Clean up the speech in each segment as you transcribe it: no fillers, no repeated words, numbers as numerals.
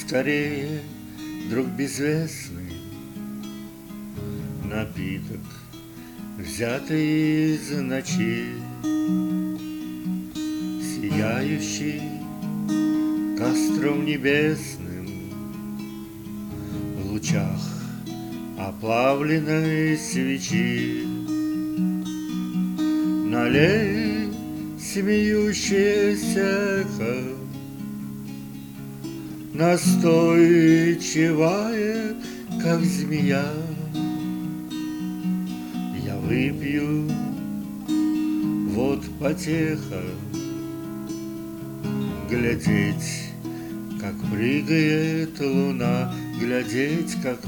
скорее, друг безвестный, напиток, взятый из ночи, сияющий костром небесным в лучах оплавленной свечи. Налей смеющееся эхо, настойчивая, как змея. Я выпью, вот потеха, глядеть, как прыгает луна, глядеть, как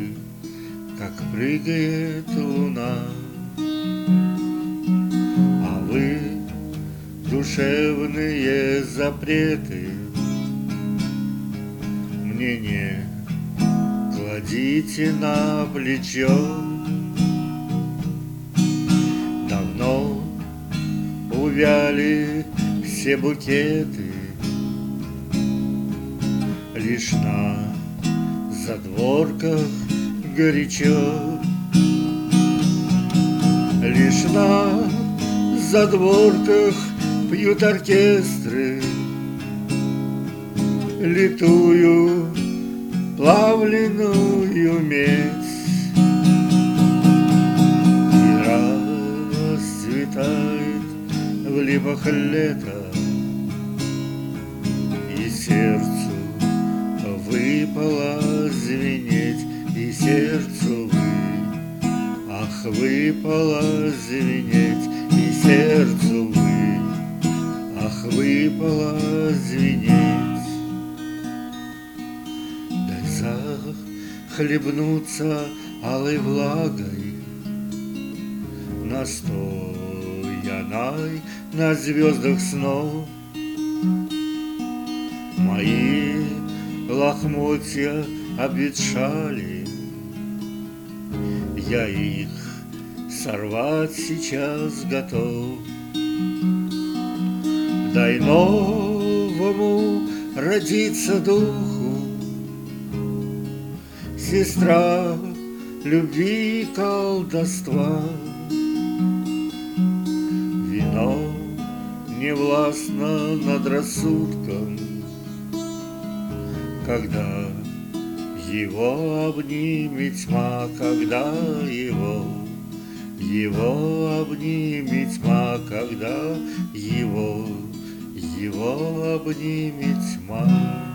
прыгает луна. А вы, душевные запреты, мне не кладите на плечо. Давно увяли все букеты, лишь на задворках горячо, лишь на задворках пьют оркестры литую плавленную медь, и расцветает в липах лето, и сердцу выпало звенеть, и сердцу ах, выпало звенеть, и сердцу ах, выпало звенеть. Дай захлебнуться алой влагой, настоянной на звездах снов. Мои лохмотья обветшали, я их сорвать сейчас готов. Дай новому родиться духу, сестра любви и колдовства. Вино не властно над рассудком, когда его обнимет тьма, когда его обнимет тьма, когда его обнимет тьма.